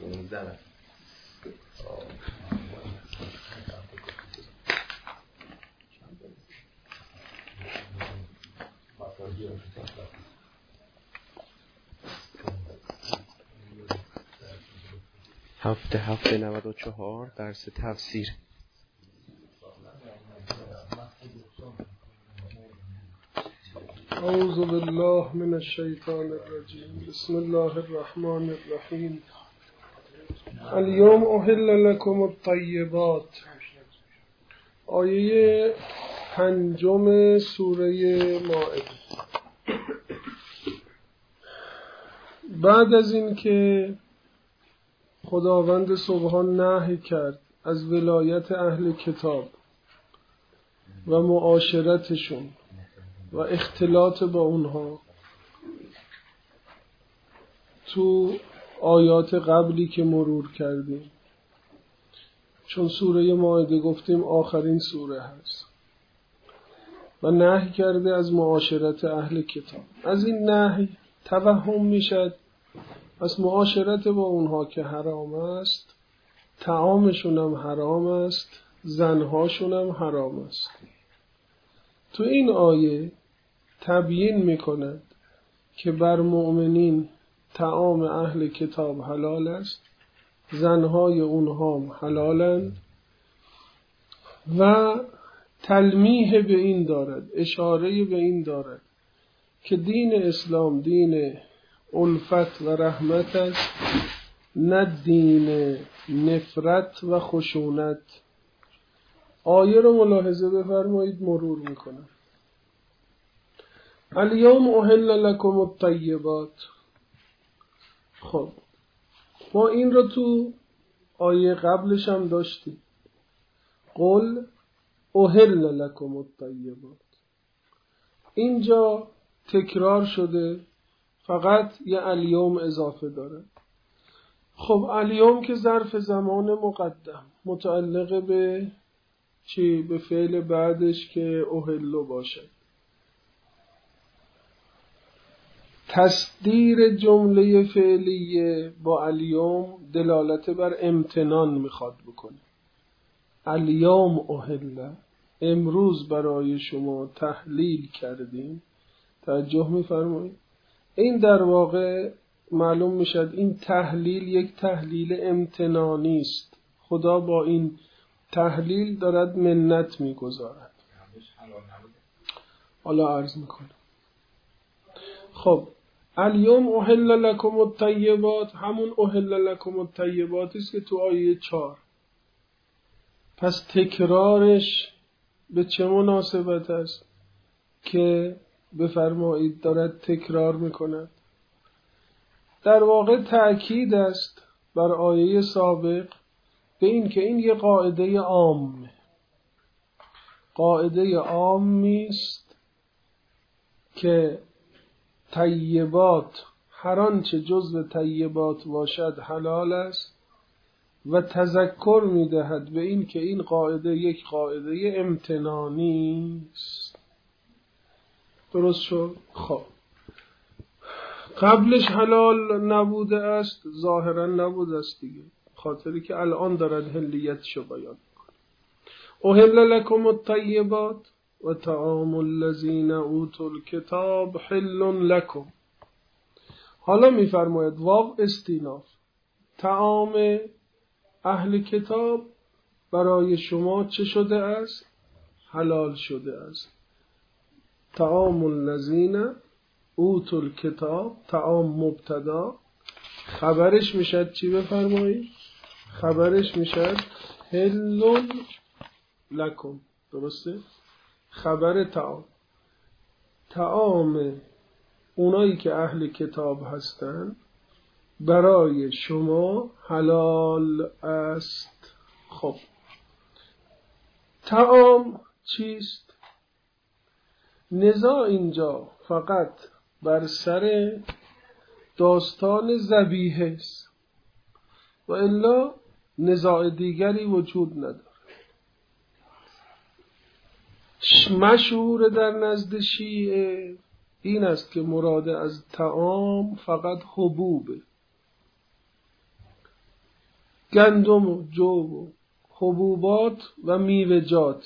16 هفته 94 درس تفسیر. اعوذ بالله من الشیطان الرجیم. بسم الله الرحمن الرحیم. اليوم احل لكم الطیبات. آیه 5 سوره مائده. بعد از این که خداوند سبحان نهی کرد از ولایت اهل کتاب و معاشرتشون و اختلاط با اونها تو آیات قبلی که مرور کردیم، چون سوره مائده گفتیم آخرین سوره هست و نهی کرده از معاشرت اهل کتاب. از این نهی توهم میشد از معاشرت با اونها که حرام است، طعامشون هم حرام است، زنهاشون هم حرام است. تو این آیه تبیین میکند که بر مؤمنین طعام اهل کتاب حلال است، زنهای اونها هم حلالند و تلمیح به این دارد، اشاره به این دارد که دین اسلام دین الفت و رحمت است، نه دین نفرت و خشونت. آیه رو ملاحظه بفرمایید، مرور میکنم. الیوم احل لکم الطیبات. خب ما این رو تو آیه قبلش هم داشتیم. قل احل لکم الطیبات. اینجا تکرار شده، فقط یه الیوم اضافه داره. خب الیوم که ظرف زمان مقدم متعلق به چی؟ به فعل بعدش که احلو باشه. تصدیر جمله فعلیه با الیوم دلالت بر امتنان میخواد بکنه. الیوم احل، امروز برای شما تحلیل کردیم. توجه میفرمایید؟ این در واقع معلوم میشد این تحلیل یک تحلیل امتنانی است. خدا با این تحلیل دارد منت میگذارد. حالا عرض میکنم. خب الیوم احل لکم الطیبات، همون احل لکم الطیبات است که تو آیه 4. پس تکرارش به چه مناسبت است که بفرمایید دارد تکرار میکند؟ در واقع تأکید است بر آیه سابق به این که این یه قاعده عامه، قاعده عامی است که طیبات، هر آنچه جزو طیبات باشد حلال است و تذکر میدهد به این که این قاعده یک قاعده امتنانی است. درست شد؟ خب قبلش حلال نبوده است، ظاهرا نبوده است دیگه، خاطری که الان دارد حلیتشو بیان میکنه. احل لکم الطیبات و طعام الذین اوتوا الکتاب حل لکم. حالا میفرماید واو استیناف، طعام اهل کتاب برای شما چه شده است؟ حلال شده است. طعام الذین اوتوا الکتاب، طعام مبتدا، خبرش میشد چی بفرمایید؟ خبرش میشد حل لکم. درسته؟ خبر طعام، طعام اونایی که اهل کتاب هستند برای شما حلال است. خب طعام چیست؟ نزاع اینجا فقط بر سر داستان ذبیحه است و الا نزاع دیگری وجود نداره. مشهور در نزد شیعه این است که مراد از طعام فقط حبوبه. گندم و جو و حبوبات و میوه‌جات،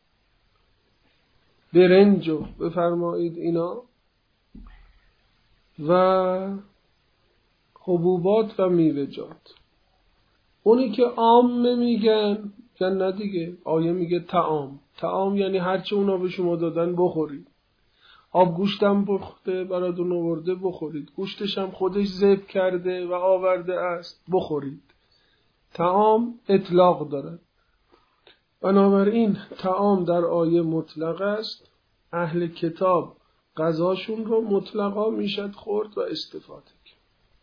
برنج و بفرمایید اینا و حبوبات و میوه‌جات. اونی که عامه میگن نه دیگه، آیه میگه طعام. طعام یعنی هرچی اونا به شما دادن بخورید. آب گوشتم پخته براتون آورده بخورید، گوشتش هم خودش ذبح کرده و آورده است بخورید. طعام اطلاق دارد. بنابراین طعام در آیه مطلق است. اهل کتاب غذاشون رو مطلقا میشد خورد و استفاده کرد.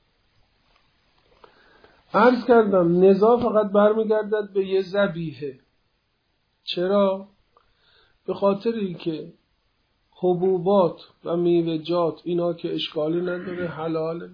عرض کردم نزاع فقط برمیگردد به یه ذبیحه. چرا؟ به خاطر اینکه حبوبات و میوه‌جات اینا که اشکالی نداره حلاله،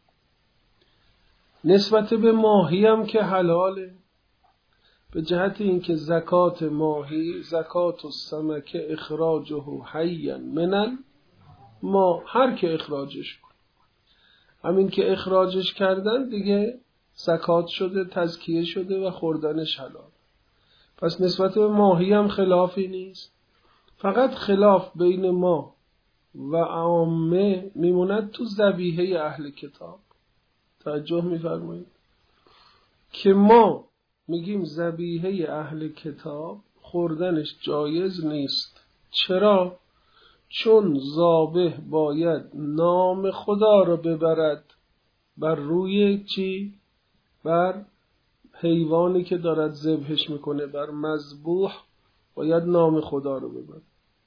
نسبت به ماهی هم که حلاله، به جهت اینکه زکات ماهی زکات السمک اخراجه حیا من ما، هر که اخراجش کن، همین که اخراجش کردن دیگه زکات شده، تزکیه شده و خوردنش حلال. پس نسبت به ماهی هم خلافی نیست. فقط خلاف بین ما و عامه میموند تو ذبیحه اهل کتاب. توجه میفرمایید که ما میگیم ذبیحه اهل کتاب خوردنش جایز نیست. چرا؟ چون ذابح باید نام خدا رو ببرد بر روی چی؟ بر حیوانی که دارد ذبحش میکنه، بر مذبوح باید نام خدا رو ببرد.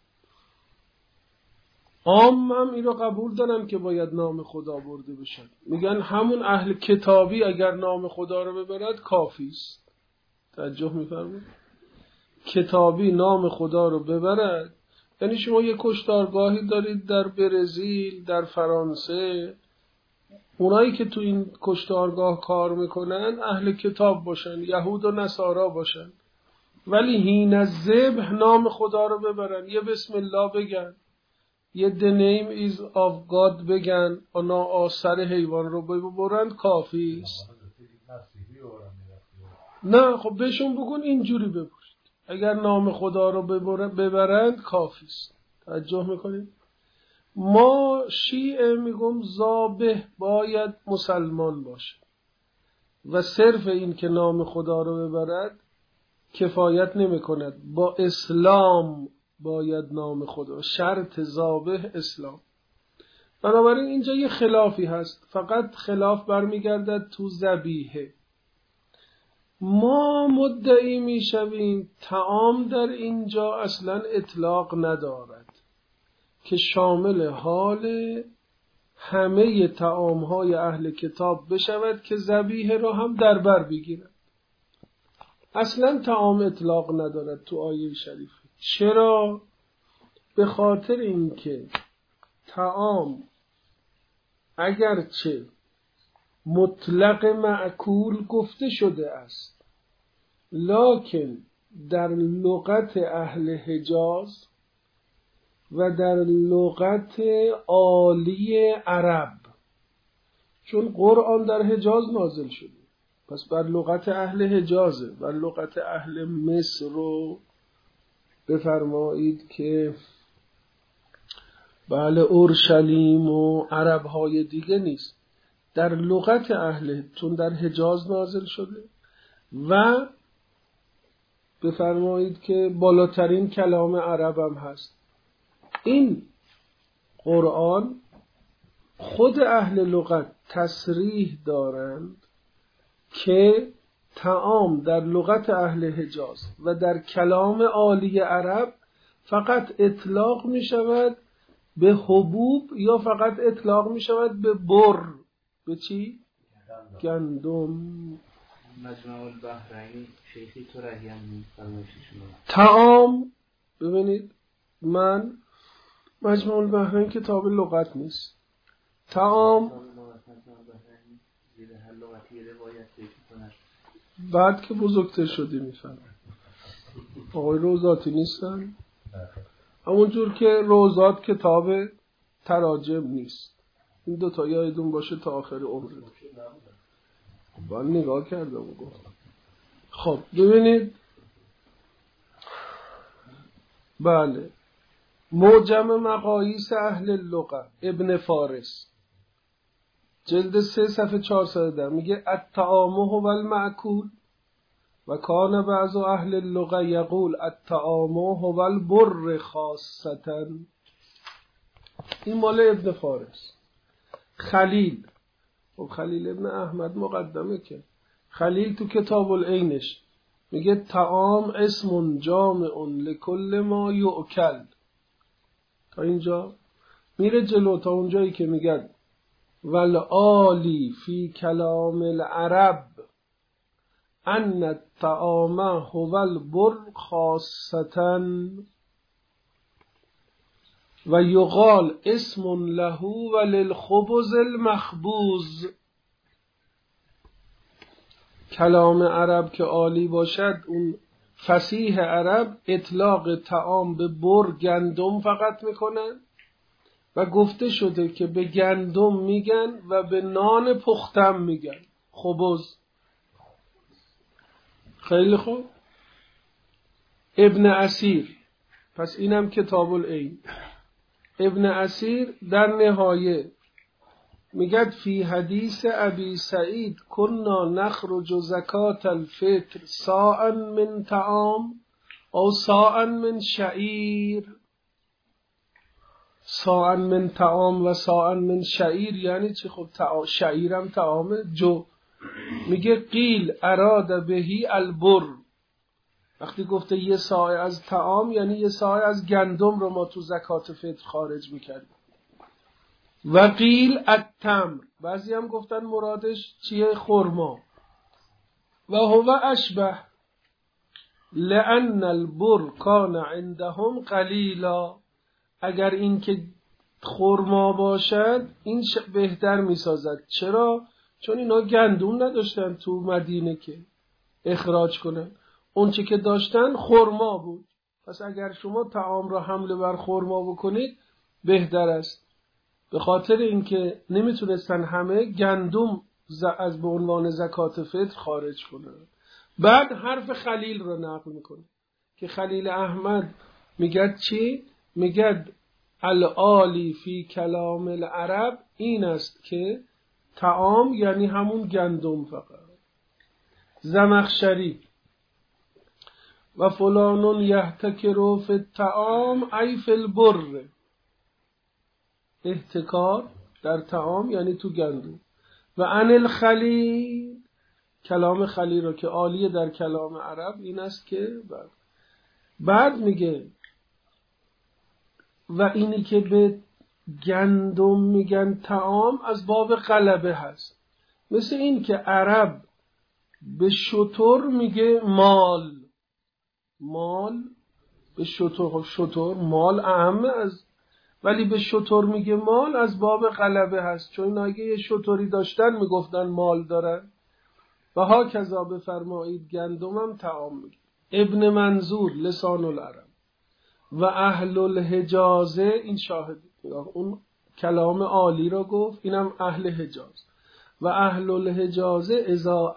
عام هم این رو قبول دارن که باید نام خدا برده بشن، میگن همون اهل کتابی اگر نام خدا رو ببرد کافی است. توجه میفرمایید؟ کتابی نام خدا رو ببرد یعنی شما یه کشتارگاهی دارید در برزیل، در فرانسه، اونایی که تو این کشتارگاه کار میکنن اهل کتاب باشن، یهود و نصارا باشن، ولی حین الذبح نام خدا رو ببرن، یه بسم الله بگن، یه the name is of God بگن، اونا آثر حیوان رو ببرن، کافی است. نه خب بهشون بگون اینجوری ببرید، اگر نام خدا رو ببرند کافی است. توجه میکنید؟ ما شیعه میگم ذابح باید مسلمان باشه و صرف این که نام خدا رو ببرد کفایت نمی کند، با اسلام باید نام خدا، شرط ذابح اسلام. بنابراین اینجا یه خلافی هست، فقط خلاف برمیگردد تو ذبیحه. ما مدعی میشویم طعام در اینجا اصلا اطلاق ندارد که شامل حال همه طعام‌های اهل کتاب بشود که ذبیحه را هم در بر بگیرد. اصلا طعام اطلاق ندارد تو آیه شریف. چرا؟ به خاطر اینکه طعام اگرچه مطلق معکول گفته شده است، لکن در لغت اهل حجاز و در لغت عالی عرب، چون قرآن در حجاز نازل شده، پس بر لغت اهل حجازه، بر لغت اهل مصر رو بفرمایید که بله اورشلیم و عربهای دیگه نیست، در لغت اهل، چون در حجاز نازل شده و بفرمایید که بالاترین کلام عرب هم هست. این قرآن خود اهل لغت تصریح دارند که طعام در لغت اهل حجاز و در کلام عالی عرب فقط اطلاق می شود به حبوب یا فقط اطلاق می شود به بر. به چی؟ گندم. مجمع البحرین شیخی ترحیم فرمایششون. طعام ببینید، من مجمع البحرین کتاب لغت نیست. طعام بعد که بزرگتر شدی میفهمم. آقای روزاتی نیستن؟ همونجور که روزات کتاب تراجم نیست. این دوتا یادتون باشه تا آخر عمر. من نگاه کردم و گفتم. خب ببینید، بله، معجم مقاییس اهل اللغة ابن فارس جلد 3 صفحه 410 میگه الطعام هو المأکول و کان بعض اهل اللغة یقول الطعام هو البر خاصة. این مال ابن فارس. خلیل، و خلیل ابن احمد مقدمه، که خلیل تو کتاب العینش میگه طعام اسم جامع لکل ما یؤکل. تا اینجا میره جلو تا اونجایی که میگن والآلی فی کلام العرب ان الطعام هو البر خاصة و یقال اسم له وللخبز المخبوز. کلام عرب که عالی باشد، اون فصیح عرب اطلاق طعام به بر گندم فقط میکنن و گفته شده که به گندم میگن و به نان پختم میگن خبز. خیلی خوب. ابن اسیر، پس اینم کتاب العین. ابن اسیر در نهایه میگد فی حدیث ابی سعید کنا نخرج زکات الفطر صاعا من طعام او صاعا من شعیر. صاعا من طعام و صاعا من شعیر یعنی چی؟ خب شعیرم طعام جو. میگه قیل اراد بهی البر. وقتی گفته یه صاع از طعام یعنی یه صاع از گندم رو ما تو زکات فطر خارج میکردیم. و قیل التمر، بعضی هم گفتن مرادش چیه؟ خرما. و هو اشبه لان البر کان عندهم قلیلا. اگر این که خرما باشد این بهتر میسازد. چرا؟ چون اینا گندم نداشتن تو مدینه که اخراج کنن، اون چه که داشتن خرما بود. پس اگر شما طعام را حمله بر خرما بکنید بهتر است. به خاطر اینکه نمیتونستن همه گندم از به عنوان زکات فطر خارج کنن. بعد حرف خلیل رو نقل میکنه که خلیل احمد میگد چی؟ میگد العالی فی کلام العرب این است که طعام یعنی همون گندم فقط. زمخشری و فلان یحتکر فی الطعام ای فی البر. احتکار در طعام یعنی تو گندم. و عن الخلیل، کلام خلیل رو که عالیه در کلام عرب این است که بعد میگه و اینی که به گندم میگن طعام از باب غلبه هست. مثل این که عرب به شتر میگه مال. مال به شتر مال اهمه از، ولی به شتر میگه مال از باب غلبه هست، چون اگه یه شتری داشتن میگفتن مال دارن. و ها کذا بفرمایید گندمم طعام میگه. ابن منظور لسان العرب و اهل الحجازه، این شاهد اون کلام عالی را گفت، اینم اهل حجاز. و اهل الحجازه اذا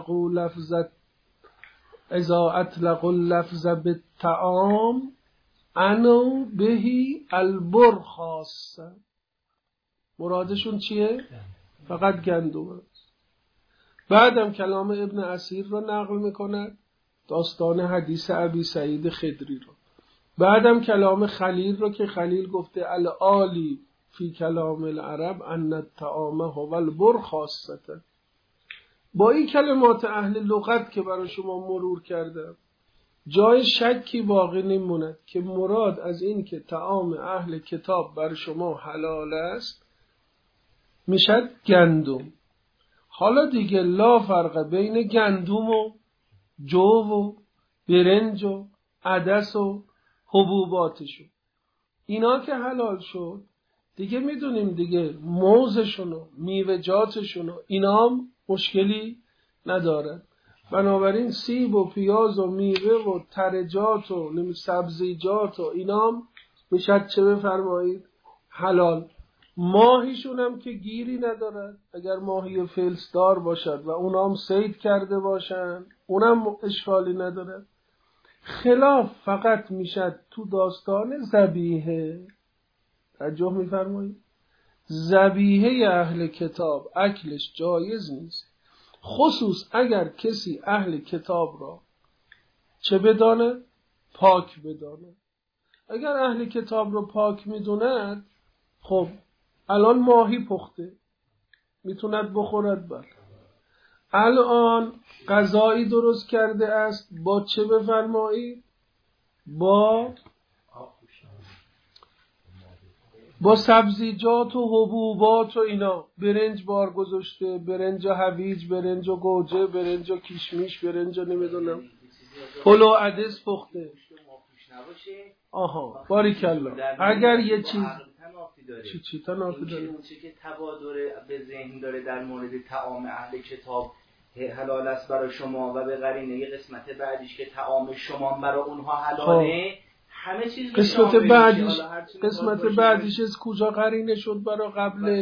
اطلقوا اللفظ بالطعام انو بهی البر خاصه. مرادشون چیه؟ فقط گندم است. بعدم کلام ابن اسیر رو نقل میکند، داستان حدیث ابی سعید خدری رو. بعدم کلام خلیل رو که خلیل گفته العالی فی کلام العرب ان الطعام هو البر خاصه. با این کلمات اهل لغت که برای شما مرور کردم جای شکی باقی نموند که مراد از این که طعام اهل کتاب بر شما حلال است میشد گندم. حالا دیگه لا فرق بین گندم و جو و برنج و عدس و حبوباتشون. اینا که حلال شد دیگه میدونیم دیگه موزشون و میوه‌جاتشون و اینا هم مشکلی ندارن. بنابراین سیب و پیاز و میوه و ترجات و سبزیجات و اینا هم میشد چه بفرمایید حلال. ماهیشون هم که گیری ندارد، اگر ماهی فلسدار باشد و اونا هم صید کرده باشند اونم اشکالی ندارد. خلاف فقط میشد تو داستان ذبیحه. توجه میفرمایید؟ ذبیحه اهل کتاب اکلش جایز نیست، خصوص اگر کسی اهل کتاب را چه بداند؟ پاک بداند. اگر اهل کتاب را پاک میدوند، خب الان ماهی پخته میتوند بخورد، بر الان غذایی درست کرده است با چه بفرمایید؟ با سبزیجات و حبوبات و اینا، برنج بار گذاشته، برنج و هویج، برنج و گوجه، برنج و کشمیش، برنج و نمیدونم پلو و عدس پخته. آها باریکلا. اگر یه چیز چی تنافی داره؟ اون چیزی که تبادر به ذهن داره در مورد طعام اهل کتاب حلال است برای شما و به قرینه قسمت بعدیش که طعام شما برای اونها حلاله، همه چیز قسمت بعدیش از کجا قرینه شد برای قبلش؟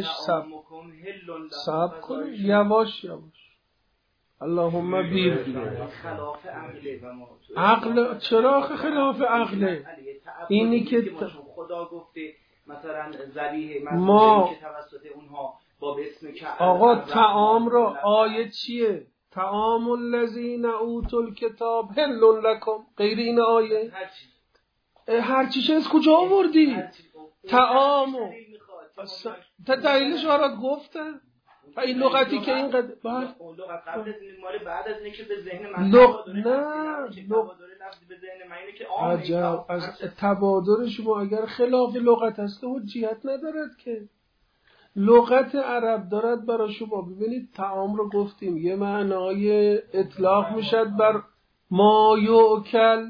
سب کنید یواش یواش. اللهم بیر خلاف عقل. چرا خلاف عقله؟ اینی که خدا گفته مثلا ذبیحه ما که توسط اونها با اسم که آقا طعام را آیه چیه؟ طعام الذین اوتوا الکتاب حل لکم. غیر این آیه هر چیش از کجا آوردی؟ طعامو تا دلیلش برات گفتن. این لغتی که این قد قبل از مال بعد از اینکه به ذهن من عجب از تبادر شما اگر خلاف لغت هست حجیت ندارد که. لغت عرب دارد برای شما. ببینید طعام رو گفتیم یه معنای اطلاق میشد بر ما یؤکل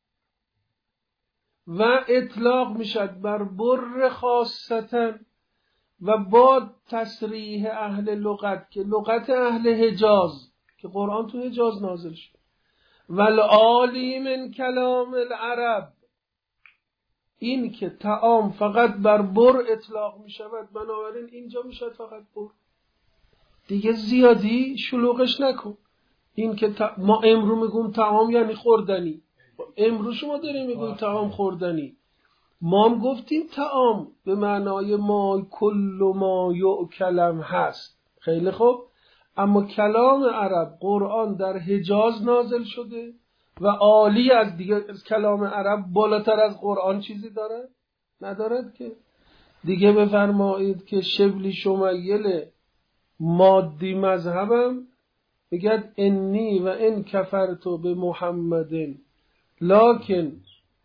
و اطلاق میشد بر بر خاصتا و با تصریح اهل لغت که لغت اهل حجاز که قرآن تو حجاز نازل شد، والعالی من کلام العرب، این که طعام فقط بر بر اطلاق می شود، بنابراین اینجا می شود فقط بر، دیگه زیادی شلوغش نکن. این که ما امرو میگیم طعام یعنی خوردنی، امرو شما داریم میگیم طعام خوردنی. ما هم گفتیم طعام به معنای ما کل ما یؤکلم هست. خیلی خوب. اما کلام عرب قرآن در حجاز نازل شده و عالی از دیگه از کلام عرب بالاتر از قرآن چیزی داره؟ ندارد که. دیگه بفرمایید که شبلی شمیل مادی مذهبم بگد انی و ان کفرتو به محمدin لکن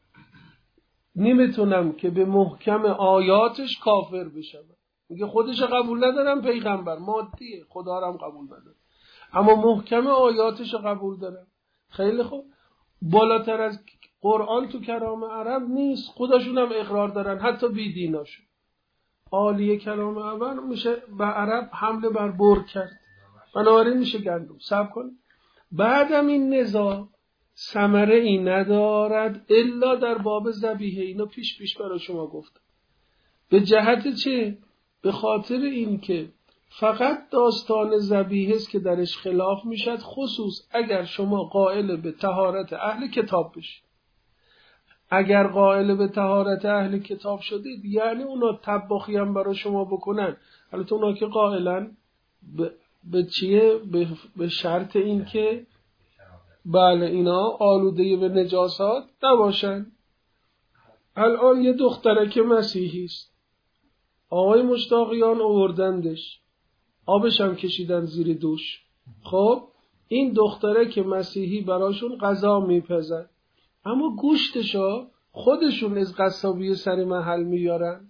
نمیتونم که به محکم آیاتش کافر بشم. میگه خودش قبول ندارم، پیغمبر مادیه، خدا رو هم قبول ندارم، اما محکم آیاتش قبول دارم. خیلی خوب. بالاتر از قرآن تو کلام عرب نیست، خودشون هم اقرار دارن، حتی بیدیناشون. عالیه کلام عرب میشه به عرب حمله بر بر کرد، بنابراین میشه گندم. صبر کن. بعدم این نزاع ثمره ای ندارد الا در باب ذبیحه. اینو پیش برای شما گفتم. به جهت چه؟ به خاطر این که فقط داستان ذبیحه است که درش خلاف میشد، خصوص اگر شما قائل به طهارت اهل کتاب بشید. اگر قائل به طهارت اهل کتاب شدید یعنی اونا طباخی هم برای شما بکنن، البته اونا که قائلن به چیه؟ به شرط این که بله اینا آلوده به نجاسات نباشن. الان یه دخترک مسیحی است، آقای مشتاقیان آوردندش، آبش هم کشیدن زیر دوش. خب این دخترک مسیحی براشون غذا میپزن، اما گوشتشو خودشون از قصابی سر محل میارن.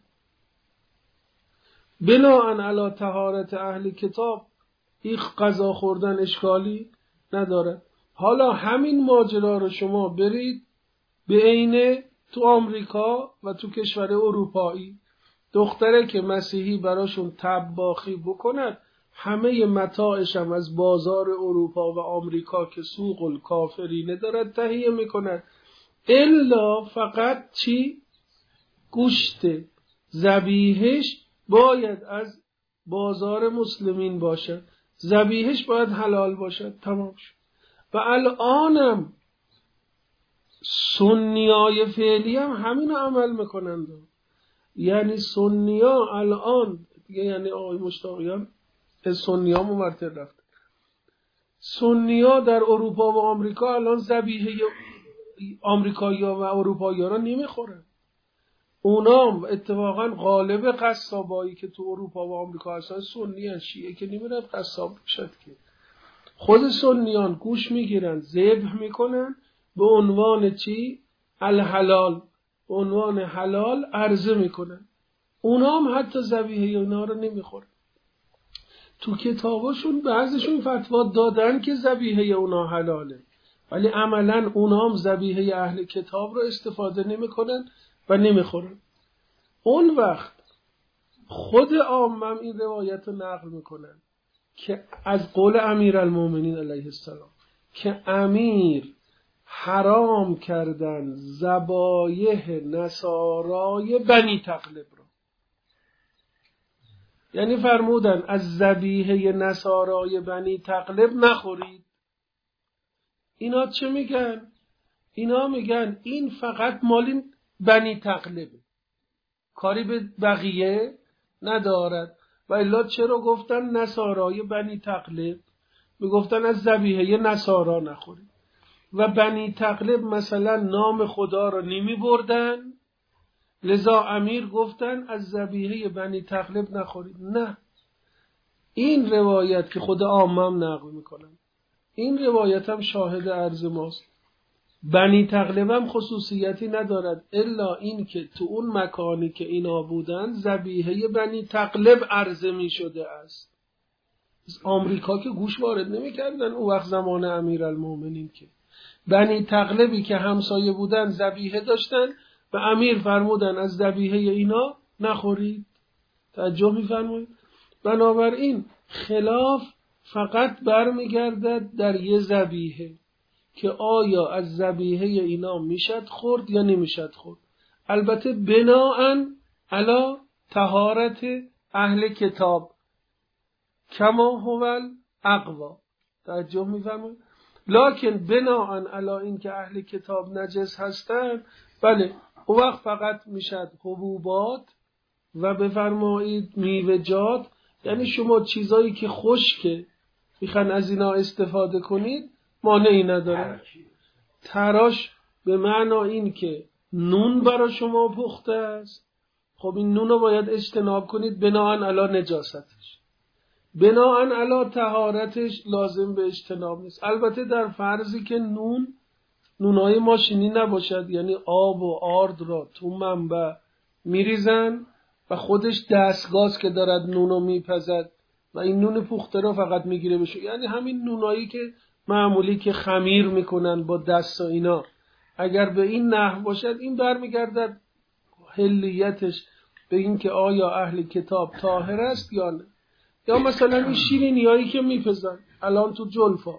بناهن علی طهارت اهل کتاب این غذا خوردن اشکالی نداره. حالا همین ماجرا رو شما برید به عینه تو آمریکا و تو کشور اروپایی، دختره که مسیحی براشون طباخی بکند، همه متاعش هم از بازار اروپا و آمریکا که سوق الکافرینه دارد تهیه میکند، الا فقط چی؟ گوشت ذبیحش باید از بازار مسلمین باشد، ذبیحش باید حلال باشد، تمام شد. و الانم سنیای فعلی هم همین عمل میکنند. یعنی سنیا الان دیگه، یعنی آقای مشتاقیان از سنیا مرتب رفت. سنیا در اروپا و آمریکا الان ذبیحه آمریکایی‌ها و اروپایی‌ها را نمیخورن. اونام اتفاقا غالب قصابایی که تو اروپا و آمریکا هستن سنی هستن، شیعه که نمیرن قصاب بشد که. خود سنیان گوش میگیرن، ذبح میکنن به عنوان چی؟ الحلال، به عنوان حلال عرضه میکنن. اونام حتی ذبیحه اونا رو نمیخورن. تو کتاباشون بعضیشون فتوا دادن که ذبیحه اونا حلاله، ولی عملا اونام ذبیحه اهل کتاب رو استفاده نمیکنن و نمیخورن. اون وقت خود عامم این روایت رو نقل میکنن که از قول امیرالمومنین علیه السلام که امیر حرام کردن ذبایح نصارای بنی تغلب رو. یعنی فرمودن از ذبیحه نصارای بنی تغلب نخورید. اینا چه میگن؟ اینا میگن این فقط مال بنی تغلبه، کاری به بقیه ندارد. و الا چرا گفتن نصارای بنی تغلب؟ میگفتن از ذبیحه نصارا نخورید. و بنی تغلب مثلا نام خدا رو نمی بردن، لذا امیر گفتن از ذبیحه بنی تغلب نخورید. نه، این روایت که خود عامم نقل میکنن، این روایت هم شاهد عرض ماست. بنی تغلب هم خصوصیتی ندارد الا این که تو اون مکانی که اینا بودن ذبیحه بنی تغلب عرضه می شده است. از آمریکا که گوش وارد نمی کردن اون وقت زمان امیرالمومنین، که بنی تغلبی که همسایه بودن ذبیحه داشتن و امیر فرمودن از ذبیحه اینا نخورید. توجه می‌فرمایید؟ بنابراین خلاف فقط برمیگردد در یه ذبیحه که آیا از ذبیحه اینا میشد خورد یا نمیشد خورد. البته بناءً علی طهارت اهل کتاب کما هو الاقوا. توجه می‌فرمایید؟ لکن بناءً علی این که اهل کتاب نجس هستند، بله اون وقت فقط میشد حبوبات و بفرمایید میوه‌جات، یعنی شما چیزایی که خشکه میخوان از اینا استفاده کنید مانعی نداره. تراش به معنا این که نون برای شما پخته است، خب این نون رو باید اجتناب کنید بناءً علی نجاستش، بناءً علی طهارتش لازم به اجتناب نیست. البته در فرضی که نونهای ماشینی نباشد، یعنی آب و آرد را تو منبع میریزن و خودش دستگاز که دارد نونو میپزد و این نون پخته را فقط میگیره بشه، یعنی همین نونایی که معمولی که خمیر میکنن با دست و اینا، اگر به این نحو باشد این برمیگردد حلیتش به این که آیا اهل کتاب طاهر است یا نه. یا مثلا این شیرینیایی که میپزن الان تو جلفا،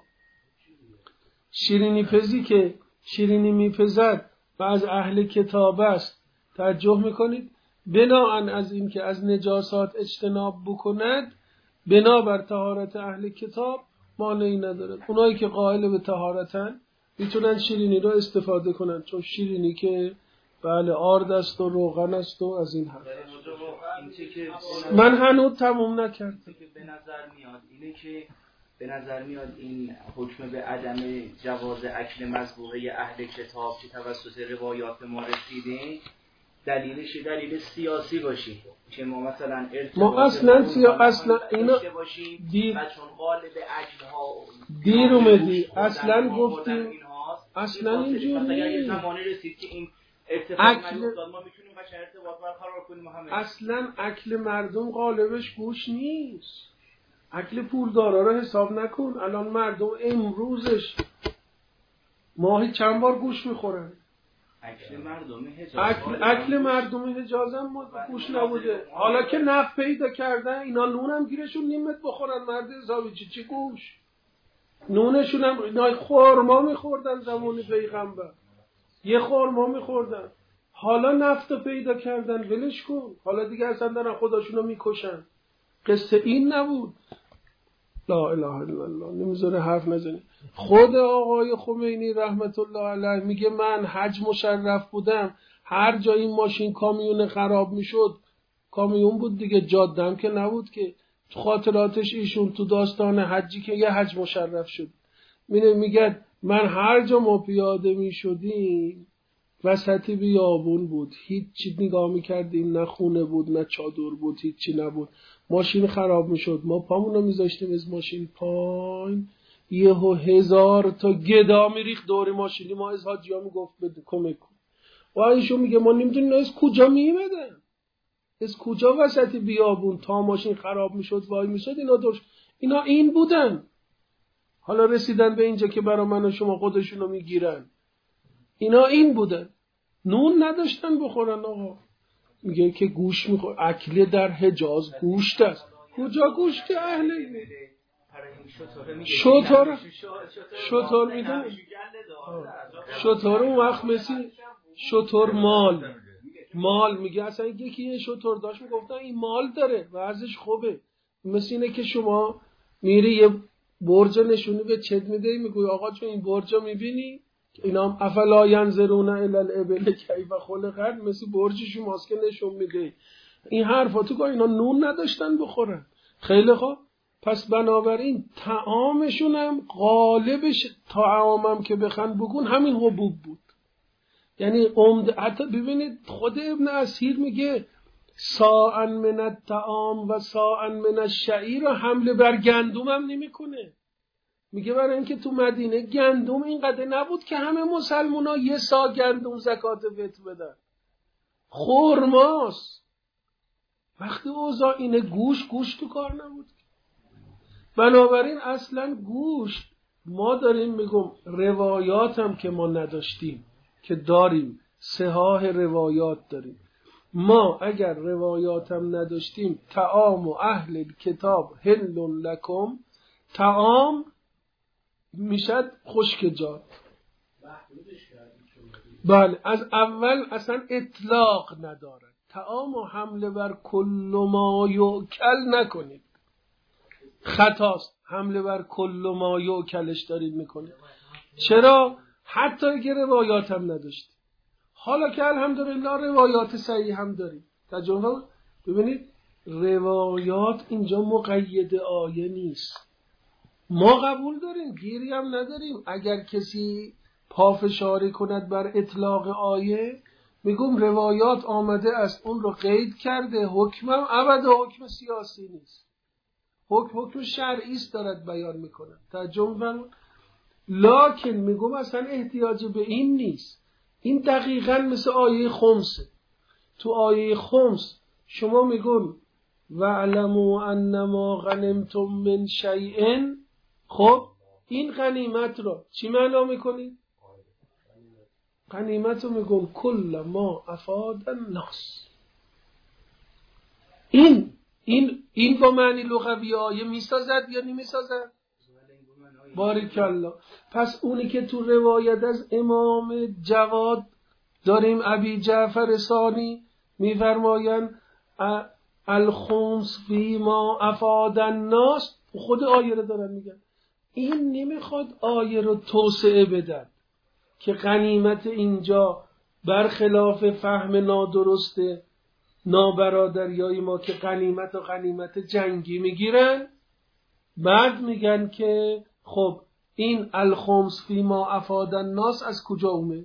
شیرینی پزی که شیرینی میپزد و از اهل کتاب است، توجه میکنید؟ بناءً از این که از نجاسات اجتناب بکند، بنابر طهارت اهل کتاب مانعی ندارد. اونایی که قائل به طهارتن میتونن شیرینی رو استفاده کنن، چون شیرینی که بله آرد است و روغن است و از این حرف. من هنوز تموم نکردم. به نظر میاد این حکم به عدم جواز اکل مذبوحه اهل کتاب که توسط روایات ما رسیده دلیلش دلیل سیاسی باشی که ما مثلا ما اصلا اینا و چون غالب اجلها دیر اومدی اصلا گفتیم اصلا اینجوری اگر زمانی رسید که این اتفاق نیفتاد ما میتونیم بشر ارتباط برقرار کنیم. اصلا اکل مردم غالبش گوش نیست، اکل پولدارا رو حساب نکن. الان مردم امروزش ماهی چند بار گوش میخورن. اکل مردم حجاز هم گوش نبوده، حالا که نفع پیدا کردن اینا نون هم گیرشون نیمت بخورن. مرد حسابی چی گوش نونشون هم خورما میخوردن زمان پیغمبر، یه خورما میخوردن. حالا نفت پیدا کردن، ولش کن، حالا دیگه اصلا دارن خودشونو میکشن. قصه این نبود. لا اله الا الله. نمیذاره حرف نزنه. خود آقای خمینی رحمت الله علیه میگه من حج مشرف بودم، هر جا این ماشین کامیون خراب میشد، کامیون بود دیگه، جادم که نبود که، خاطراتش ایشون تو داستان حجی که یه حج مشرف شد میگه من هر جا ما پیاده میشدیم وسط بیابون بود، هیچی نگاه میکردیم، نه خونه بود نه چادر بود، هیچی نبود، ماشین خراب میشد، ما پامونو میذاشتیم از ماشین پایین، یهو 1000 تا گدا میریخت دور ماشینی، ما از حاجی‌ها میگفت بده کمک کن. و ایشون میگه ما نمیدونیم از کجا میمدن، از کجا وسط بیابون تا ماشین خراب میشد وای میشد اینا این بودن. حالا رسیدن به اینجا که برا من و شما خودشونو میگیرن. اینا این بودن. نون نداشتن بخورن آقا. میگه که گوش میخور، اکل در حجاز گوشت است. کجا گوشت اهل؟ شطور میدن. شطور اون وقت مثل شطور مال میگه اصلا یکی یه شطور داشت میگفتن این مال داره و ارزش خوبه. مثل اینه که شما میری یه برج نشونی به چت میدهی، میگوی آقا چون این برج رو میبینی، اینا هم افلا ینظرون الی الابل کیف خلقت، مثل برج شماست که نشون میده. این حرفا تو که اینا نون نداشتن بخورن. خیلی خوب، پس بنابراین طعامشون هم غالبش طعامم که بخن بگون همین حبوب بود. یعنی حتی ببینید خود ابن اسیر میگه ساعا من الطعام و ساعا من الشعیر رو حمله بر گندم هم نمیکنه. میگه برای اینکه تو مدینه گندم اینقدر نبود که همه مسلمونا یه سا گندم زکات فطر بدن. خرماست. وقتی اوضاع اینه گوش تو کار نبود. بنابراین اصلا گوشت ما داریم، میگم روایات هم که ما نداشتیم که داریم، صحاح روایات داریم. ما اگر روایات هم نداشتیم طعام و اهل کتاب حل لکم، طعام میشد خشکجات. بله از اول اصلا اطلاق ندارد. طعام و حمله بر کل ما یؤکل نکنید، خطاست. حمله بر کل ما یؤکلش دارید میکنید. چرا؟ حتی اگر روایات هم نداشتید. حالا که الحمدلله روایات صحیح هم داریم. تجربه ببینید روایات اینجا مقید آیه نیست. ما قبول داریم، گیری هم نداریم. اگر کسی پافشاری کند بر اطلاق آیه، میگم روایات آمده است اون رو قید کرده، حکمم ابدا حکم سیاسی نیست، حکم شرعی است دارد بیان میکنه. ترجمه لکن میگم اصلا احتیاج به این نیست. این دقیقاً مثل آیه خمسه. تو آیه خمس شما میگن وَاعْلَمُوا أَنَّمَا غَنِمْتُم مِّن شَيْءٍ، خب این غنیمت رو چی معنا میکنید؟ غنیمت رو میگن کل ما افاد الناس. این با معنی لغوی آیه میسازد یا نمیسازد؟ بارکالله. پس اونی که تو روایت از امام جواد داریم، ابی جعفر ثانی میفرمایند الخمس فی ما افاد الناس، خود آیه رو دارن میگن. این نمیخواد آیه رو توسعه بدن که غنیمت اینجا برخلاف فهم نادرست نابرادریای ما که غنیمت و غنیمت جنگی میگیرن، بعد میگن که خب این الخمس فی ما افاد الناس از کجا اومد؟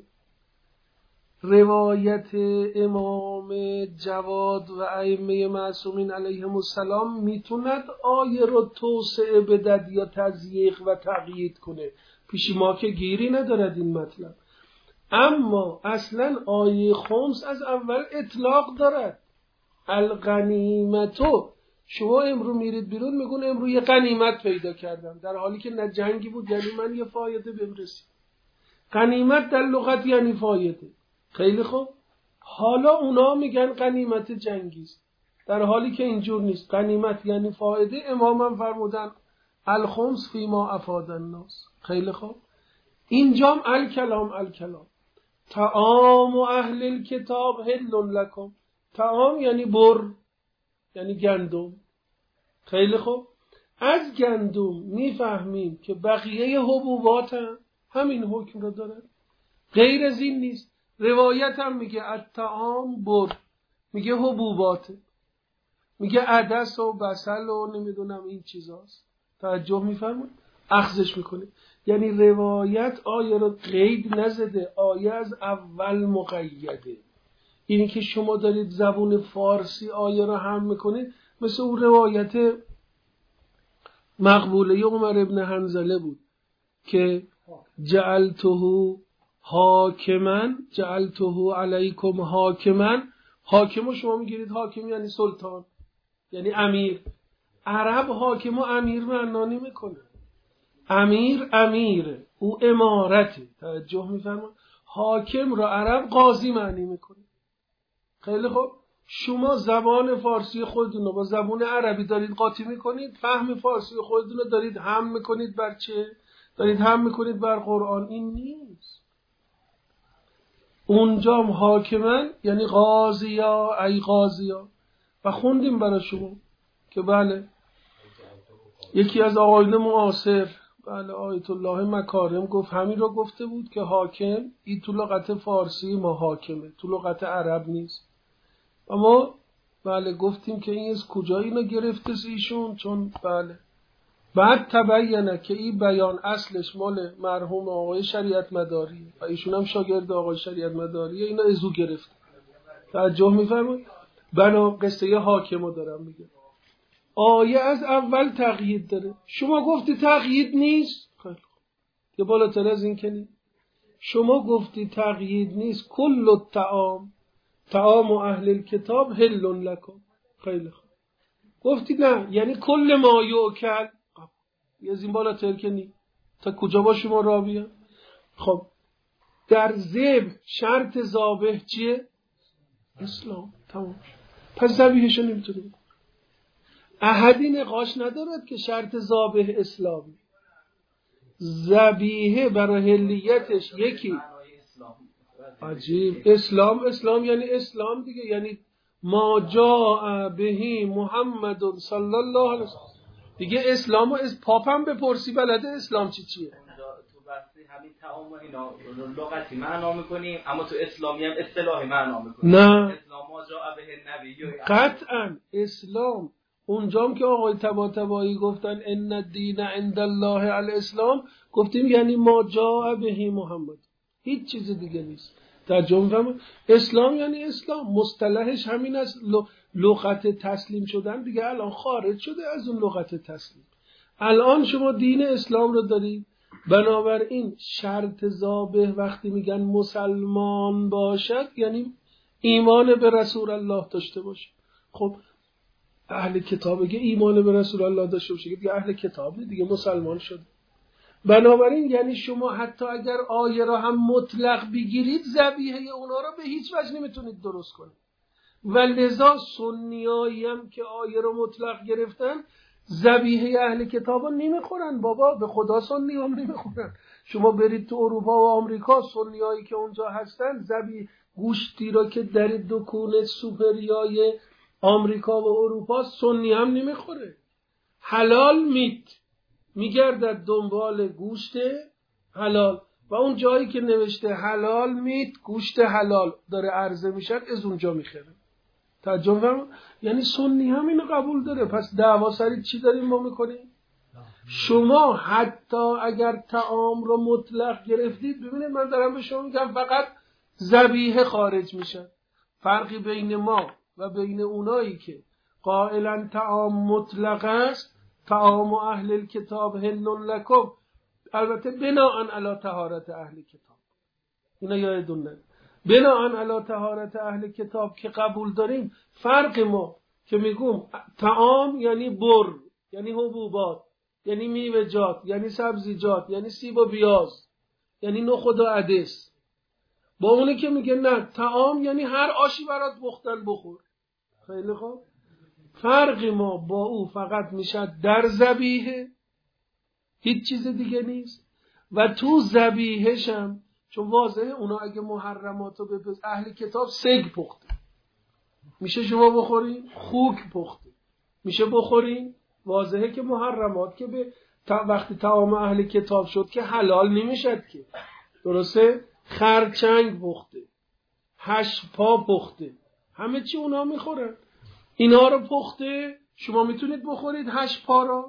روایت امام جواد و ائمه معصومین علیهم السلام میتوند آیه رو توسعه بدد یا تضییق و تقیید کنه. پیش ما که گیری ندارد این مطلب. اما اصلا آیه خمس از اول اطلاق دارد. الغنیمتو، شما امرو میرید بیرون میگون امرو یه غنیمت پیدا کردم، در حالی که نه جنگی بود، یعنی من یه فایده بهم رسید. غنیمت در لغت یعنی فایده. خیلی خوب، حالا اونا میگن غنیمت جنگی است، در حالی که اینجور نیست. غنیمت یعنی فایده. امامم فرمودن الخمس فی ما افاد الناس. خیلی خوب، اینجام الکلام. طعام اهل الکتاب حل لکم. طعام یعنی بر، یعنی گندم. خیلی خوب، از گندم میفهمیم که بقیه حبوبات هم همین حکم رو دارن، غیر از این نیست. روایت هم میگه الطعام بر، میگه حبوبات، میگه عدس و بصل و نمیدونم این چیزاست. توجه میفرمایید؟ اخذش میکنه. یعنی روایت آیه رو قید نزده، آیه از اول مقیده. اینی که شما دارید زبون فارسی آیه رو هم میکنید، مثل اون روایت مقبوله عمر ابن حنظله بود که جعلته حاکما، جعلته علیکم حاکما. حاکم رو شما میگیرید حاکم یعنی سلطان، یعنی امیر. عرب حاکم و امیر معنی میکنه. امیر او امارته. توجه میفرمایید؟ حاکم رو عرب قاضی معنی میکنه. خیلی خوب، شما زبان فارسی خودتون رو با زبان عربی دارید قاطی میکنید، فهم فارسی خودتون رو دارید هم میکنید بر چه؟ دارید هم میکنید بر قرآن. این نیست. اونجام حاکمن یعنی قاضیا، ای قاضیا. و خوندیم برای شما که بله یکی از آقایون معاصر، بله آیت الله مکارم، گفت همین رو گفته بود که حاکم این تو لغت فارسی ما حاکمه، تو لغت عرب نیست. اما بله گفتیم که این از کجا اینو گرفته ایشون، چون بله بعد تبینه که این بیان اصلش مال مرحوم آقای شریعت مداریه و ایشون هم شاگرد آقای شریعت مداریه، اینو ازو گرفته. توجه میفرمایید؟ بنا قصه حاکمو دارم میگم. آیه از اول تقیید داره، شما گفتی تقیید نیست. خیلی خوب، یه بالاتر از این که نیست. شما گفتی تقیید نیست، کل الطعام طعام اهل الکتاب حل لکم. خیلی خوب، گفتی نه یعنی کل ما یؤکل. یه از این بالاتر که نیست. تا کجا با شما را بیان؟ خب در ذبح شرط ذابح چیه؟ اسلام. تمام. پس ذبیحش نمیتونه بکنه. احدی نقاش ندارد که شرط ذابح اسلامی. ذبیحه برای حلیتش یکی. عجیب. اسلام یعنی اسلام دیگه، یعنی ما جاء به محمد صلی الله علیه وسلم. دیگه اسلامو از پاپم بپرسی بلده اسلام چیه. تو بحث همین تعامل اینا لغتی معنا میکنیم، اما تو اسلامی هم اصطلاحی معنا میکنیم. نه اسلام ما جاء به نبی. قطعا اسلام اونجام که آقای طباطبایی گفتن ان الدین عند الله الاسلام، گفتیم یعنی ما جاء به محمد، هیچ چیز دیگه نیست. ترجمه اسلام یعنی اسلام، مصطلحش همین است. لغت تسلیم شدن دیگه الان خارج شده از اون لغت تسلیم. الان شما دین اسلام رو دارید، بنابراین شرط ذابح وقتی میگن مسلمان باشد یعنی ایمان به رسول الله داشته باشه. خب اهل کتابه که ایمان به رسول الله داشته باشه دیگه اهل کتابه دیگه، مسلمان شده. بنابراین یعنی شما حتی اگر آیه را هم مطلق بگیرید، ذبیحه اونا را به هیچ وجه نمیتونید درست کنید. و لذا سنیایی هم که آیه را مطلق گرفتن ذبیحه اهل کتابا نمیخورن. بابا به خدا سنی هم نمیخورن. شما برید تو اروپا و آمریکا، سنیایی که اونجا هستن گوشتی را که در دکون سوپریای آمریکا و اروپا سنی هم نمیخوره. حلال میت میگردد دنبال گوشت حلال و اون جایی که نوشته حلال میت گوشت حلال داره عرضه میشه از اونجا میخره. ترجمه یعنی سنی هم اینو قبول داره. پس دعوا سری چی داریم ما میکنیم؟ شما حتی اگر طعام رو مطلق گرفتید، ببینید من دارم به شما میگم فقط ذبیحه خارج میشه. فرقی بین ما و بین اونایی که قائلا طعام مطلق است، طعام اهل الکتاب حل لکم، البته بناء علی طهارت اهل کتاب، اینا یادتون نره، بناء علی طهارت اهل کتاب که قبول داریم. فرق ما که میگم طعام یعنی بر، یعنی حبوبات، یعنی میوه‌جات، یعنی سبزیجات، یعنی سیب و بیاز، یعنی نخود و عدس، با اونی که میگه نه طعام یعنی هر آشی برات پختن بخور. خیلی خوب، فرق ما با او فقط میشه در ذبیحه، هیچ چیز دیگه نیست. و تو ذبیحه‌ش هم چون واضحه اونا اگه محرماتو بپز اهل کتاب سگ پخته میشه شما بخورین، خوک پخته میشه بخورین. واضحه که محرمات که به وقتی طعام اهل کتاب شد که حلال نمیشد که. درسته؟ خرچنگ پخته، 8 پا پخته، همه چی اونا میخورن. اینا رو پخته شما میتونید بخورید 8 پا رو؟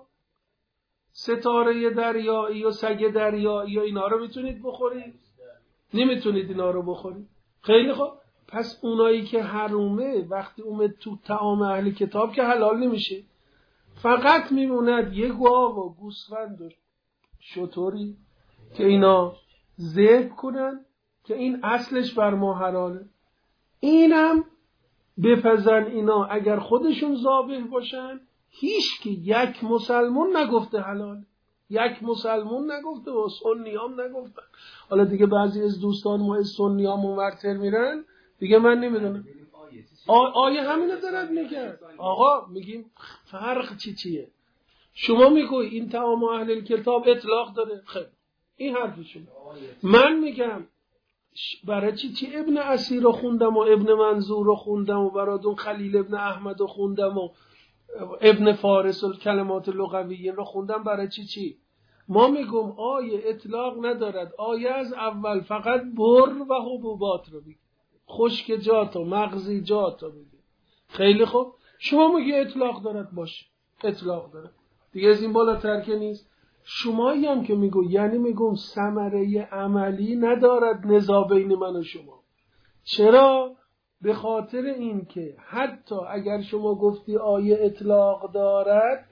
ستاره دریایی و سگ دریایی یا اینا رو میتونید بخورید؟ نمیتونید اینا رو بخورید. خیلی خوب، پس اونایی که حرومه وقتی اومد تو طعام اهل کتاب که حلال نمیشه. فقط میموند یه گاو و گوسفند و شتری که اینا ذبح کنن که این اصلش بر ما حلاله. اینم بپزن اینا اگر خودشون ذابح باشن، هیچ که یک مسلمون نگفته حلال، یک مسلمون نگفته و سنیام نگفتن. حالا دیگه بعضی از دوستان ما از سنیام اونورتر میرن دیگه، من نمیدونم آیه همینو دارد میگن. آقا میگیم فرق چیه؟ شما میگوی این طعام اهل کتاب اطلاق داره، خیلی این حرفی شما. من میگم برای چی ابن اسیر رو خوندم و ابن منظور رو خوندم و برادون خلیل ابن احمد رو خوندم و ابن فارس و کلمات لغویین رو خوندم برای چی؟ ما میگم آیه اطلاق ندارد. آیه از اول فقط بر و حبوبات رو بگه، خشک جات و مغزی جات رو بگه. خیلی خوب، شما میگه اطلاق دارد، باشه اطلاق دارد دیگه، از این بالاتر که نیست. شمایی هم که میگو، یعنی میگم ثمره عملی ندارد نزاع بین من و شما. چرا؟ به خاطر این که حتی اگر شما گفتی آیه اطلاق دارد،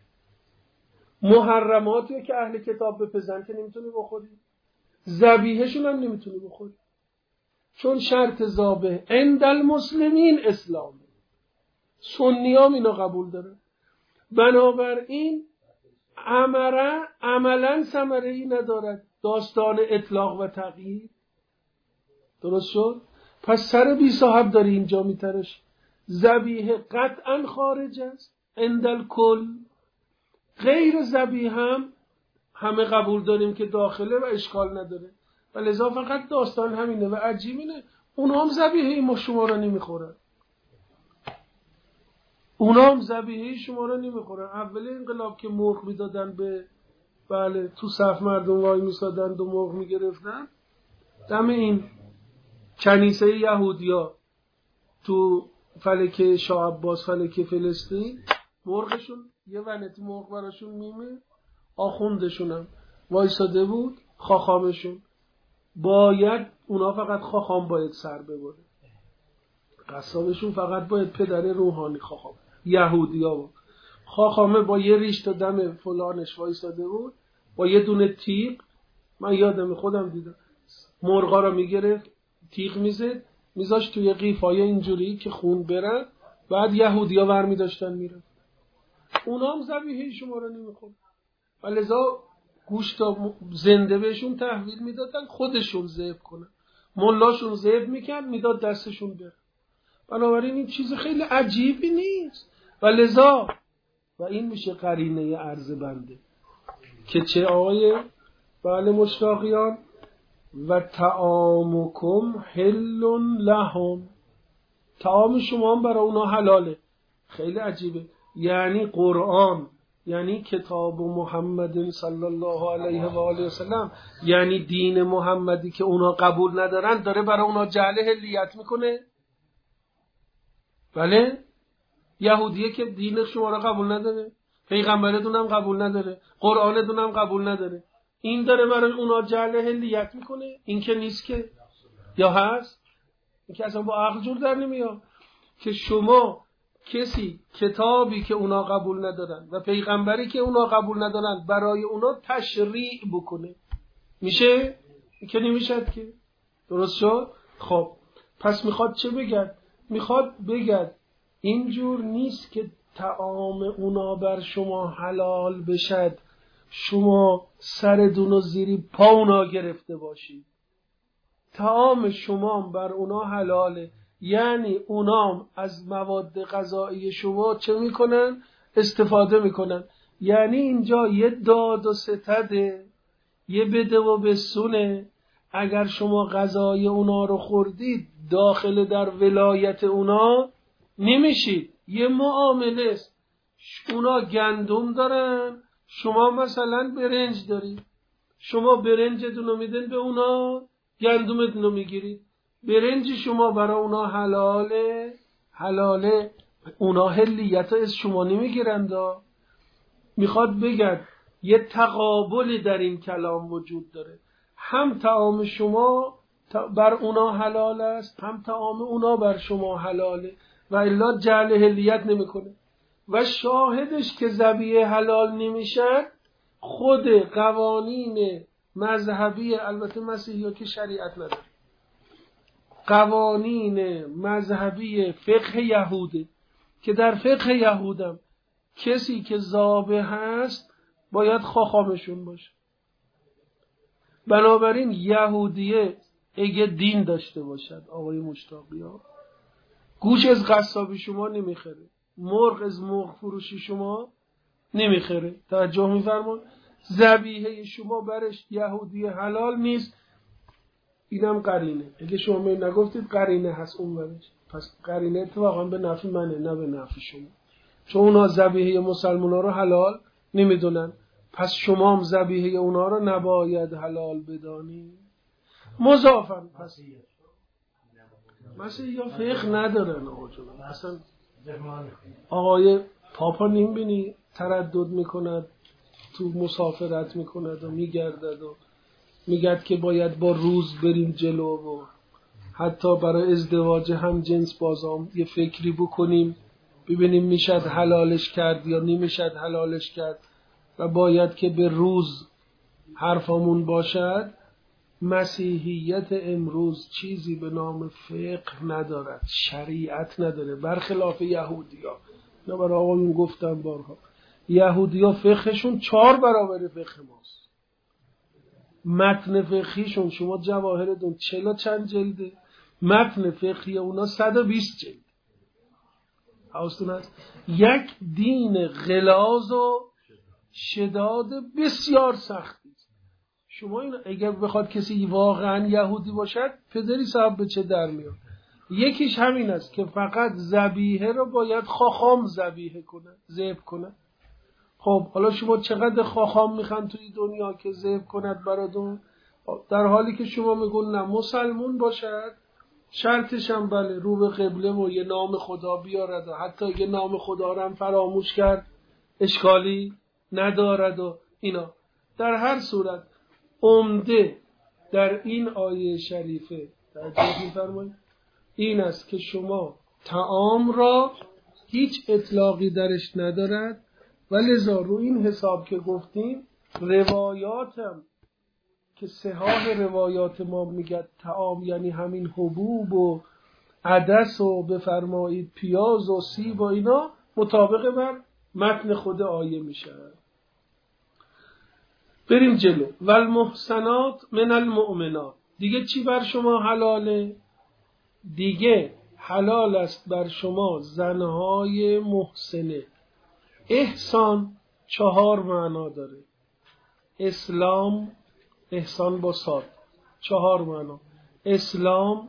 محرماتی که اهل کتاب بپزن که نمیتونی بخوری، ذبیحه‌شون هم نمیتونی بخوری، چون شرط ذابح عند المسلمین اسلام. سنیام اینو قبول داره. بنابراین عملا ثمره‌ای ندارد داستان اطلاق و تغییر. درست شد؟ پس سر بی صاحب داری اینجا میترش. ذبیحه قطعا خارج است عند الکل. غیر ذبیحه هم همه قبول داریم که داخله و اشکال نداره، و لذا فقط داستان همینه. و عجیب اینه اونا هم ذبیحه ما شما را نمیخورن، اونا هم ذبیحه شما را نمیخورن. اول انقلاب که مرغ میدادن به تو صف مردم وای میسادن و مرغ میگرفتن، دم این کنیسه یهودیا تو فلک شاه عباس، فلک فلسطین، مرغشون یه ونتی مرغ براشون میمه، آخوندشونم وایساده بود، خاخامشون باید، اونا فقط خاخام باید سر ببره، قصابشون فقط باید پدر روحانی خاخام یهودیا بود. خاخامه با یه ریش تا دم فلانش وایساده بود با یه دونه تیغ، من یادم خودم دیدم، مرغا رو میگرفت تیغ میزد میذاش توی قیفای اینجوری که خون برن، بعد یهودیا ورمی داشتن میرن. اونا هم ذبیحه شما رو نمیخورن، ولذا گوشت زنده بهشون تحویل میدادن، خودشون ذبح کنن، ملاشون ذبح میکرد میداد دستشون بره. بنابراین این چیز خیلی عجیبی نیست. ولذا و این میشه قرینه عرض بنده که چه آقای مشتاقیان و طعامکم حل لهم، طعام شما هم برای اونا حلاله. خیلی عجیبه. یعنی قرآن، یعنی کتاب محمد صلی الله علیه و آله و سلم، یعنی دین محمدی که اونا قبول ندارن، داره برای اونا جعل حلیت میکنه. بله، یهودیه که دین شما را قبول نداره، پیغمبرتون هم قبول نداره، قرآنتون هم قبول نداره، این داره برای اونا جعل حلیت میکنه. این که نیست که، یا هست؟ این که اصلا با عقل جور در نمیاد که شما کسی کتابی که اونا قبول ندارن و پیغمبری که اونا قبول ندارن برای اونا تشریع بکنه. میشه؟ این که نمیشد که. درست شد؟ خب پس میخواد چه بگد؟ میخواد بگد اینجور نیست که طعام اونا بر شما حلال بشد شما سردون و زیری پا اونا گرفته باشید. طعام شما بر اونا حلاله، یعنی اونا از مواد غذایی شما چه میکنن؟ استفاده میکنن. یعنی اینجا یه داد و ستده، یه بده و بسونه. اگر شما غذای اونا رو خوردید داخل در ولایت اونا نمیشید. یه معامله است. اونا گندم دارن، شما مثلا برنج دارید، شما برنجتون رو میدن به اونا، گندمتون رو میگیرید. برنج شما برای اونا حلاله، اونا حلیت از شما نمیگیرند. میخواد بگن یه تقابلی در این کلام وجود داره، هم طعام شما بر اونا حلال است، هم طعام اونا بر شما حلاله، و الا جعل حلیت نمیکنه. و شاهدش که ذبیحه حلال نمیشن خود قوانین مذهبی، البته مسیحی ها که شریعت نداره، قوانین مذهبی فقه یهوده که در فقه یهودم کسی که ذابح هست باید خاخامشون باشه. بنابراین یهودیه اگه دین داشته باشد، آقای مشتاقی ها، گوش از قصابی شما نمیخره، مرغ از مرغ فروشی شما نمیخره. توجه میفرمون؟ ذبیحه شما برش یهودی حلال نیست. اینم قرینه. اگه شما نگفتید قرینه هست اون برش، پس قرینه اتفاقا به نفع منه نه به نفع شما، چون اونا ذبیحه مسلمان ها رو حلال نمیدونن، پس شما هم ذبیحه اونا رو نباید حلال بدانی. مضافن پس مسیحی ها فقه ندارن. اصلا آقای پاپا نمیبینی تردد میکند، تو مسافرت میکند و میگردد و میگد که باید با روز بریم جلو و حتی برای ازدواج هم جنس بازام یه فکری بکنیم ببینیم میشد حلالش کرد یا نمیشد حلالش کرد و باید که به روز حرفمون باشد. مسیحیت امروز چیزی به نام فقه ندارد، شریعت نداره، برخلاف یهودی ها. نه برای آقایون گفتم بارها، یهودی ها فقهشون 4 برابر فقه ماست. متن فقهیشون شما جواهرتون 40 چند جلده، متن فقهی اونا 120 جلد. حواستون هست؟ یک دین غلاظ و شداد بسیار سختی. شما این اگر بخواد کسی واقعا یهودی باشد پدری صاحب به چه در میاد؟ یکیش همین است که فقط ذبیحه رو باید خاخام ذبیحه کنه، ذبح کنه. خب حالا شما چقدر خاخام میخوان توی دنیا که ذبح کند براتون، در حالی که شما میگون نه مسلمون باشد، شرطش هم بله رو به قبله و یه نام خدا بیارد و حتی یه نام خدا رو هم فراموش کرد اشکالی ندارد و اینا. در هر صورت عمده در این آیه شریفه توجه می‌فرمایید این است که شما طعام را هیچ اطلاقی درش ندارد و لذا رو این حساب که گفتیم روایاتم که صحاح روایات ما میگه طعام یعنی همین حبوب و عدس و بفرمایید پیاز و سیب و اینا مطابق بر متن خود آیه میشه. بریم جلو. والمحسنات من المؤمنات، دیگه چی بر شما حلاله؟ دیگه حلال است بر شما زنهای محسنه. احسان 4 معنا داره. اسلام، احسان با صاد، 4 معنا. اسلام،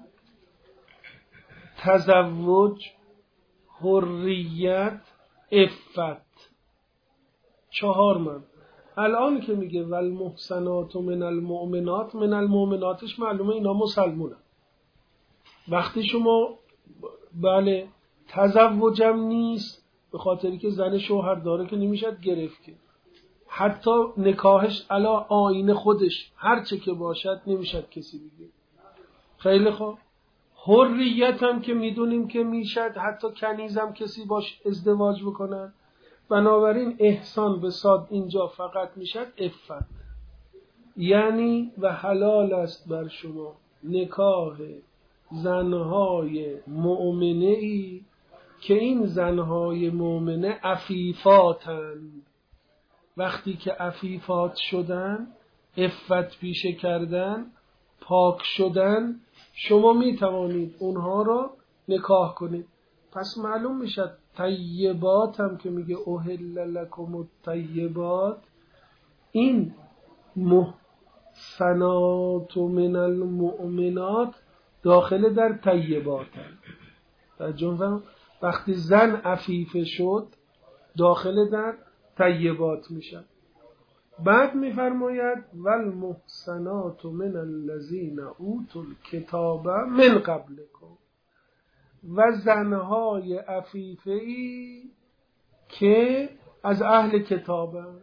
تزوج، حریت، عفت، 4 معنا. الان که میگه والمحسنات من المؤمنات، من المؤمناتش معلومه اینا مسلمونه. وقتی شما بله تزوجم نیست به خاطری که زن شوهر داره که نمیشد گرفت، که حتی نکاحش علا آیین خودش هر چه که باشد نمیشد کسی بگه. خیلی خوب. حریت هم که میدونیم که میشد حتی کنیزم کسی باش ازدواج بکنن. بنابراین احسان به صاد اینجا فقط میشد عفت، یعنی و حلال است بر شما نکاح زنهای مؤمنه ای که این زنهای مؤمنه عفیفاتند. وقتی که عفیفات شدن، عفت پیشه کردن، پاک شدن، شما می توانید اونها را نکاح کنید. پس معلوم میشد طیبات هم که میگه احل لکم الطیبات، این المحصنات من المؤمنات داخل در طیبات هست. وقتی زن عفیفه شد داخل در طیبات میشن. بعد میفرماید والمحصنات من الذین اوتوا الکتاب من قبلکم، و زنهای عفیفه‌ای که از اهل کتابن.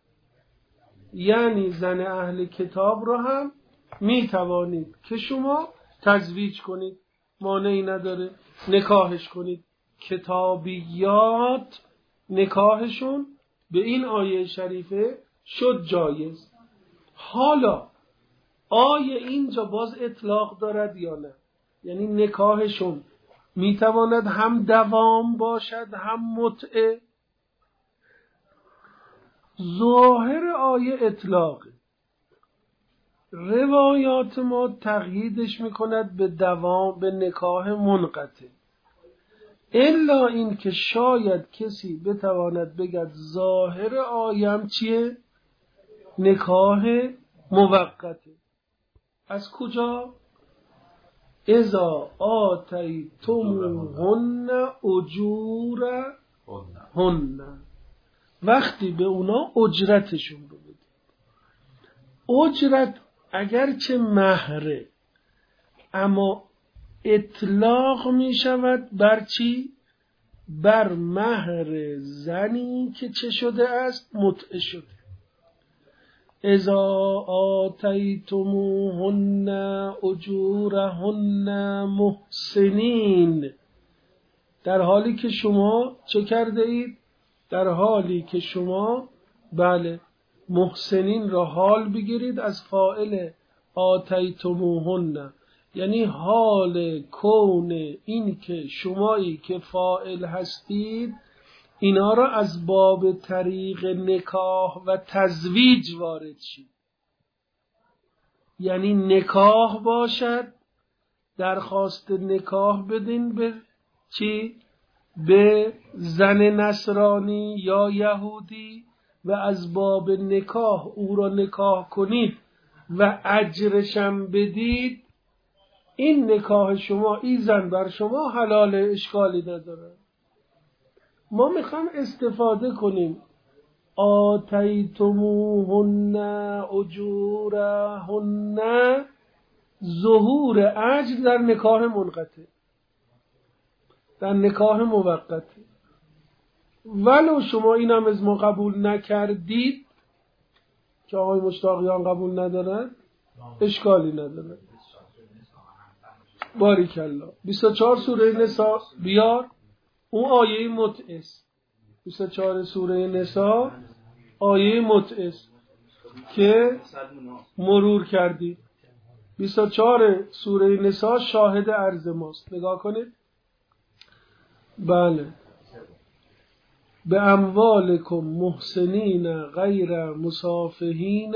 یعنی زن اهل کتاب رو هم میتوانید که شما تزویج کنید، مانعی نداره، نکاحش کنید. کتابیات نکاحشون به این آیه شریفه شد جایز. حالا آیه اینجا باز اطلاق دارد یا نه؟ یعنی نکاحشون میتواند هم دوام باشد هم متعه. ظاهر آیه اطلاقه، روایات ما تقییدش میکند به دوام، به نکاح منقطع. الا این که شاید کسی بتواند بگد ظاهر آیم چیه؟ نکاح موقته. از کجا؟ اذا آتیتموهن اجورهن، وقتی به اونا اجرتشون رو بدید. اجرت اگرچه مهره، اما اطلاق می شود بر چی؟ بر مهر زنی که چه شده است؟ متعه شده. اذا آتیتموهن اجورهن محسنین، در حالی که شما چه کرده اید؟ در حالی که شما محسنین را حال بگیرید از فاعل آتیتموهن، یعنی حال کون این که شمایی که فاعل هستید اینا را از باب طریق نکاح و تزویج وارد شید. یعنی نکاح باشد، درخواست نکاح بدین به چی؟ به زن نصرانی یا یهودی، و از باب نکاح او را نکاح کنید و اجرشم بدید. این نکاح شما، این زن بر شما حلال، اشکالی نداره. ما میخوام استفاده کنیم آتیتموهن اجورهن، ظهور اجر در نکاح منقطع، در نکاح موقت. ولو شما این هم از ما قبول نکردید که آقای مشتاقیان قبول ندارن، اشکالی نداره. باریکالله. 24 سوره نساء بیار، اون آیه متعه است. 24 سوره نساء آیه متعه است که مرور کردید. 24 سوره نساء شاهد عرض ماست. نگاه کنید. بله. به اموالکم محسنین غیر مسافحین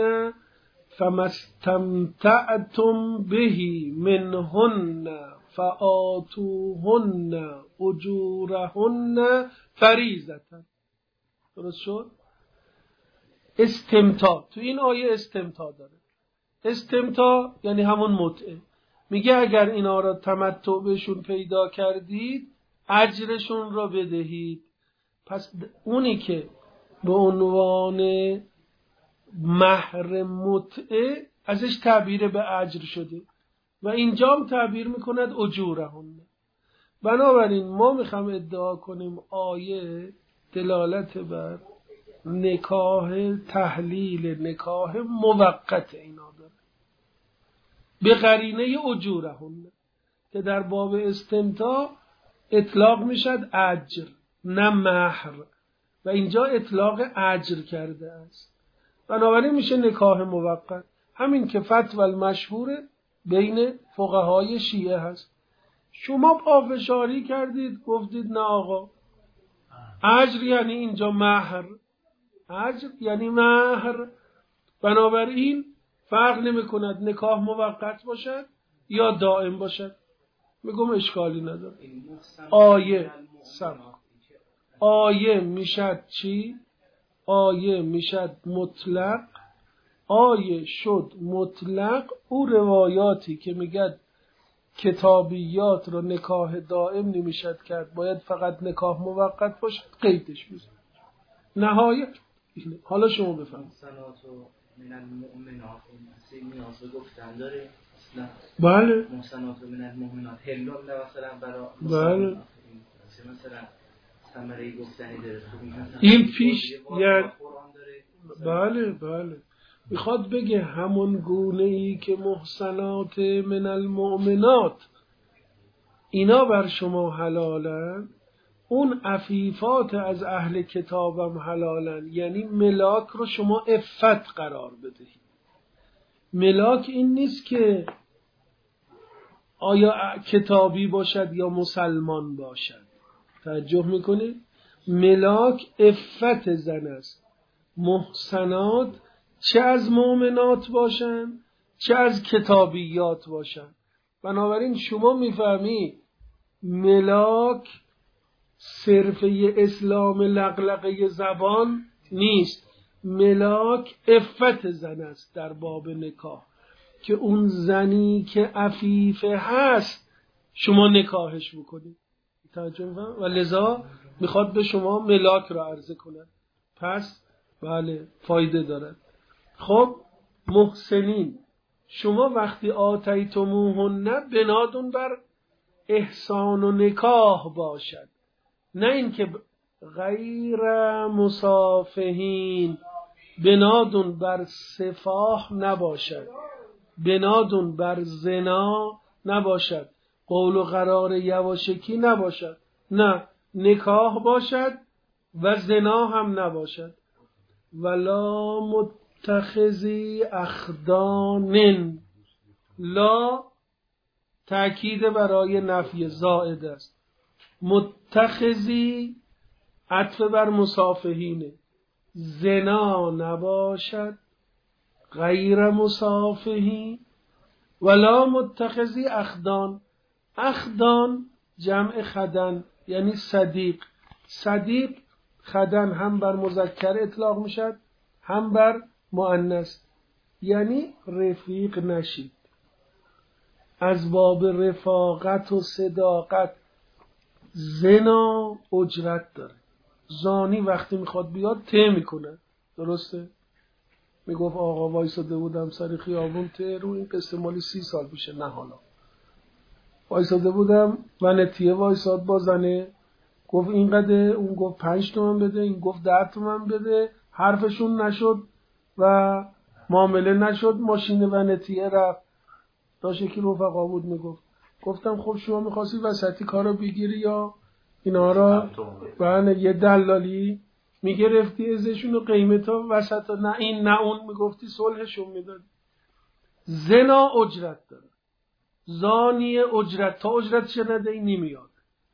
فمستمتعتم بهی منهن فآتوهن اجورهن فریضةً. درست شد؟ استمتاع، تو این آیه استمتاع داره. استمتاع یعنی همون متعه. میگه اگر اینا را تمتع بهشون پیدا کردید اجرشون را بدهید. پس اونی که به عنوان مهر متعه ازش تعبیر به اجر شده و اینجا هم تعبیر میکند اجورهن. بنابراین ما میخوام ادعا کنیم آیه دلالت بر نکاح، تحلیل نکاح موقت اینا داره به قرینه اجورهن که در باب استمتاع اطلاق میشد اجر نه مهر، و اینجا اطلاق اجر کرده است. بنابراین میشه نکاح موقت. همین که فتوی المشهور بین فقهای شیعه هست. شما پافشاری کردید گفتید نه آقا، اجر یعنی اینجا مهر، اجر یعنی مهر. بنابراین فرق نمی کند نکاح موقت باشد یا دائم باشد. میگم اشکالی نداره. آیه میشد چی؟ آیه میشد مطلق، آیه شد مطلق او روایاتی که میگد کتابیات رو نکاح دائم نمیشد کرد، باید فقط نکاح موقت باشد، قیدش بزن. نهایت اینه. حالا شما بفرمایید. محسنات و من المؤمنات نیاز به گفتن داره اصلا؟ بله. محسنات و من المؤمنات هلون مثلا برای بله. مثلا ثمره گفتنی داره. این پیش یعنی بله میخواد بگه همون گونه ای که محسنات من المؤمنات اینا بر شما حلالن، اون عفیفات از اهل کتابم حلالن. یعنی ملاک رو شما عفت قرار بدهید. ملاک این نیست که آیا کتابی باشد یا مسلمان باشد. توجه میکنید؟ ملاک عفت زن است. محسنات چه از مؤمنات باشن چه از کتابیات باشن. بنابراین شما میفهمی ملاک صرفه اسلام لغلقه زبان نیست. ملاک عفت زن است در باب نکاح، که اون زنی که عفیفه هست شما نکاحش بکنید. توجه می‌فرمایید؟ و لذا میخواد به شما ملاک را عرضه کنه. پس بله فایده دارد. خب محسنین، شما وقتی آتیتموهن بنادون بر احسان و نکاح باشد، نه اینکه غیر مصافحین، بنادون بر سفاح نباشد، بنادون بر زنا نباشد، قول و قرار یواشکی نباشد، نه نکاح باشد و زنا هم نباشد. ولا متخذی اخدان، لا تأکید برای نفی زائد است. متخذی عطف بر مصافحینه، زنا نباشد، غیر مصافحین. ولا متخذی اخدان، اخدان جمع خدن یعنی صدیق. صدیق خدن هم بر مذکر اطلاق میشد هم بر مؤنث. یعنی رفیق نشید. از باب رفاقت و صداقت زنا اجرت داره. زانی وقتی میخواد بیاد ته میکنه، درسته؟ میگفت آقا وایساده بودم سر خیابون ته رو، این قصه مالی 30 سال پیشه، نه حالا وایساده بودم و نتیه وایساد با زنه، گفت اینقدر، اون گفت 5 تومن بده، این گفت 10 تومن بده، حرفشون نشد و معامله نشد، ماشین و نتیه رفت. داشت یکی رفقا بود میگفت، گفتم خب شما میخواستی وسطی کارو بگیری یا اینا را بله یه دلالی میگرفتی ازشون و قیمتا وسط، نه این نه اون، میگفتی صلحشون میداد. زنا اجرت داره، زانی اجرت تا اجرت شنده این نمیاد.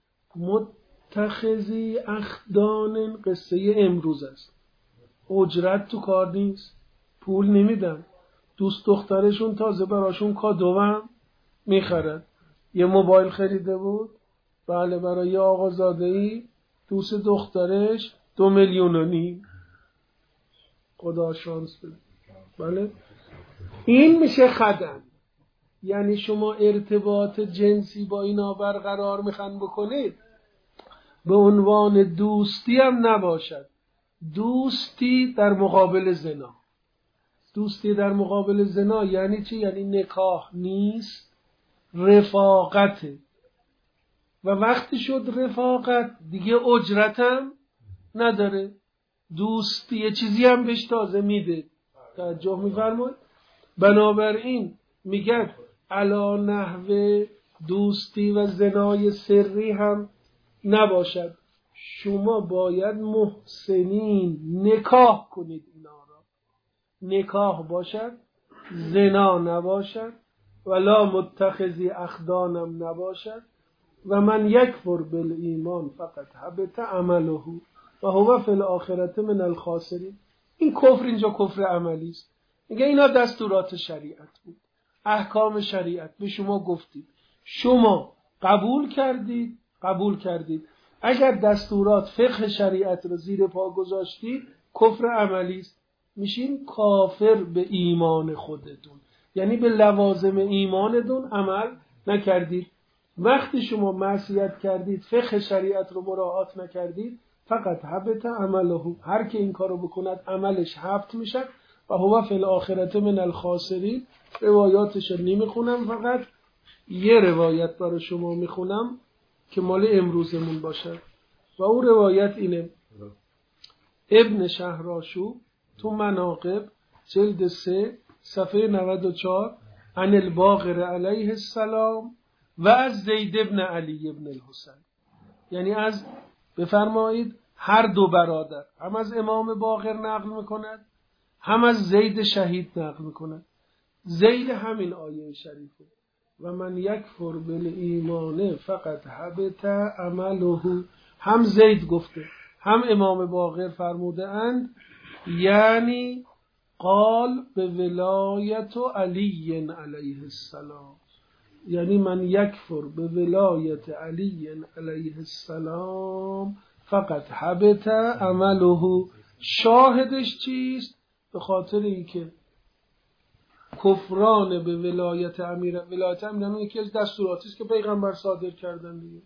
متخذی اخدان قصه امروز است. اجرت تو کار نیست، پول نمیدن. دوست دخترشون تازه براشون کادوام میخرد. یه موبایل خریده بود، بله برای یه آقازاده‌ای، دوست دخترش 2.5 میلیون. خدا شانس بده. بله این میشه خدن. یعنی شما ارتباط جنسی با اینا برقرار میخوان بکنید، به عنوان دوستی هم نباشد. دوستی در مقابل زنا. دوستی در مقابل زنا یعنی چی؟ یعنی نکاح نیست، رفاقته. و وقتی شد رفاقت دیگه اجرتم نداره، دوستی یه چیزی هم بهش تازه میده. توجه میفرمایید؟ بنابراین میگه علا نحو دوستی و زنای سری هم نباشد. شما باید محسنین نکاح کنید، اینا را نکاح باشد، زنا نباشد، ولا متخذی اخدانم نباشد. و من یکفر بالایمان فقط حبط عمله و هو فی الاخرة من الخاسرین. این کفر اینجا کفر عملی است. میگه اینا دستورات شریعت بود، احکام شریعت به شما گفتید، شما قبول کردید. اگر دستورات فقه شریعت رو زیر پا گذاشتید کفر عملی است. میشین کافر به ایمان خودتون، یعنی به لوازم ایمانتون عمل نکردید. وقتی شما معصیت کردید، فقه شریعت رو مراعات نکردید، فقط حبط عمله، هر که این کارو بکند عملش حبط میشه و هو فی الاخرة من الخاسرین. روایاتش نمیخونم، فقط یه روایت برای شما میخونم که مال امروزمون باشه و اون روایت اینه: ابن شهراشو تو مناقب جلد 3 صفحه 94 عن الباقر علیه السلام و از زید ابن علی ابن الحسین، یعنی از بفرمایید هر دو برادر، هم از امام باقر نقل میکند هم از زید شهید نقل میکند. زید همین آیه شریفه: و من یکفر بالایمان فقط حبط عمله. هم زید گفته هم امام باقر فرموده اند، یعنی قال به ولایت علی علیه السلام، یعنی من یکفر به ولایت علی علیه السلام فقط حبط عمله. شاهدش چیست؟ به خاطر اینکه کفران به ولایت امیر، ولایت امیر یکی از دستوراتی است که پیغمبر صادر کردن دیگه،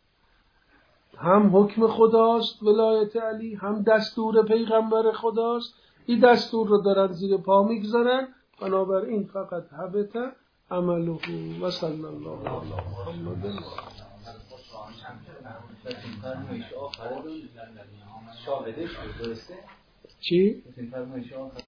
هم حکم خداست ولایت علی، هم دستور پیغمبر خداست. این دستور رو دارن زیر پا میگذارن، بنابراین فقط حبط عمله. و صلی الله علی محمد. چی؟